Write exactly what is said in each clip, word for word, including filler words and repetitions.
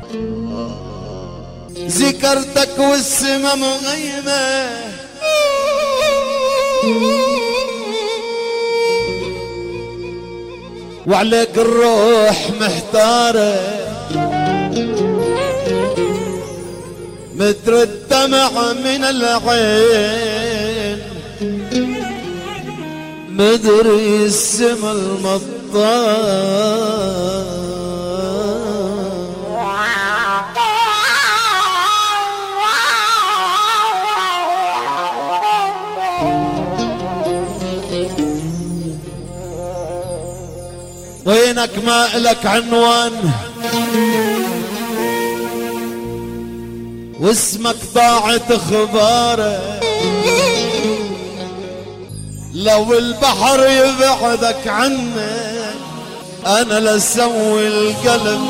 ذكرتك والسما مغيمة وعليك الروح محتارة متر الدمع من العين مدري السما المطار وينك ما إلك عنوان واسمك ضاعت اخباره لو البحر يبعدك عني انا لسوي القلب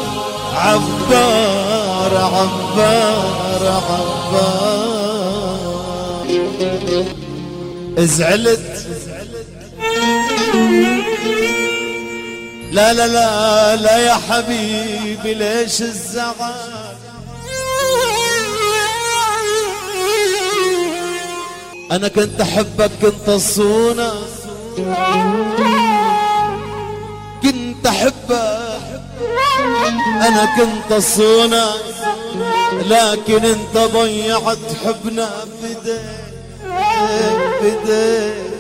عبار عبار عبار. زعلت لا لا لا لا يا حبيبي ليش الزعل انا كنت احبك كنت الصونة كنت احبك انا كنت الصونة لكن انت ضيعت حبنا بديك بديك.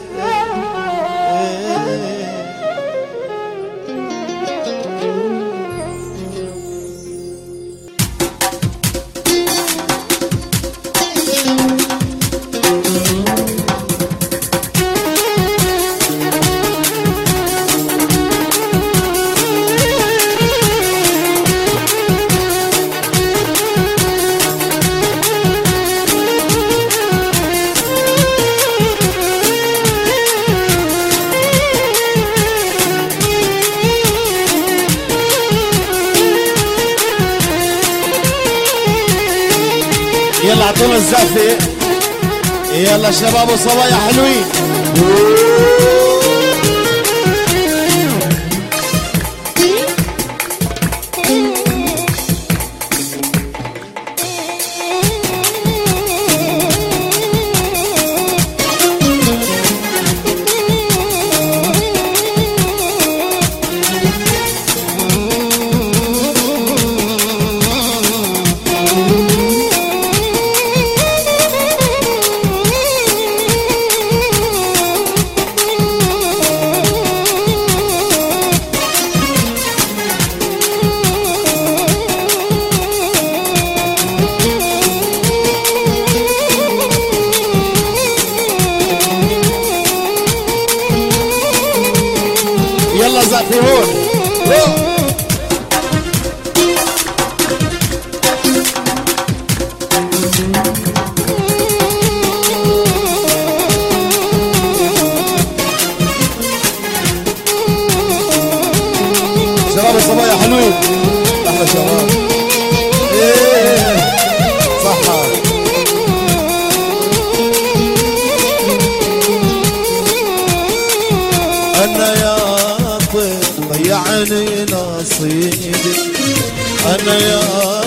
يلا اعطونا الزقفة يلا شباب وصبايا حلوين. يلا زقفون شباب الصبايا حلوين احلى شباب. ايه صحة انا يا ضيعني نصيبي انا يا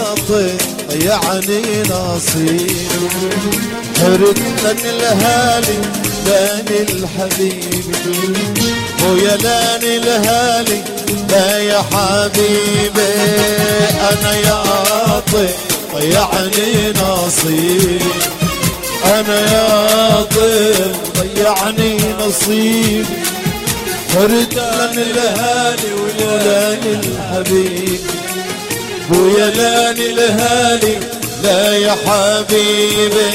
ضيعني نصيبي حرت لك الهالي لاني الحبيبي ويا لاني الهالي لا يا حبيبي انا يا ضيعني نصيبي انا يا ضيعني نصيبي فرد لن الهالي ولاني الحبيب ويا لاني الهالي لا يا حبيبي.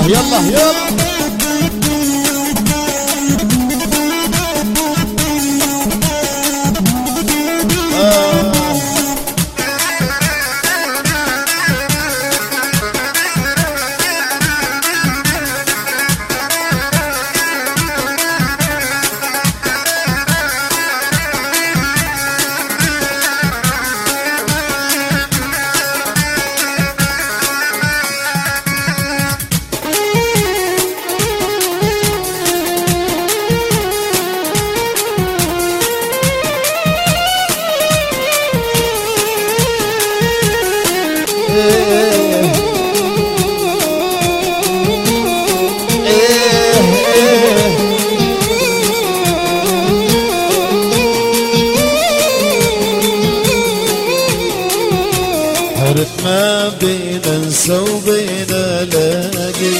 يلا يلا حرت ما بينا انسى وبينا لاقي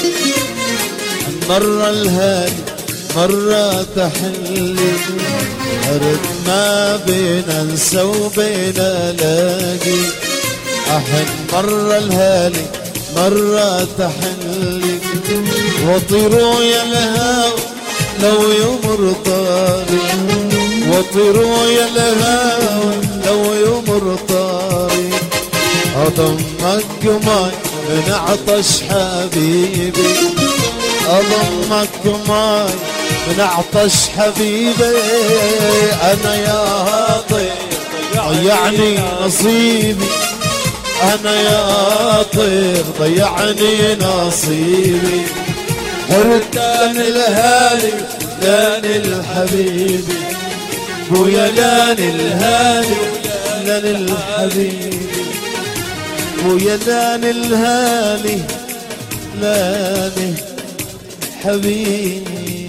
مرة الهادي مرة تحلي حرت ما بينا انسى وبينا لاقي أحن مرة الهالي مرة تحلي وطيروا يا الهاوي لو يمر طاري وطيروا يا الهاوي لو يمر طاري أضمك قماي من عطش حبيبي أضمك قماي من عطش حبيبي أنا يا طير ضيعني نصيبي أنا يا طير ضيعني نصيبي حرت لان الهالي لان الحبيبي ويا لان الهالي لان الحبيبي ويا لان الهالي لان حبيبي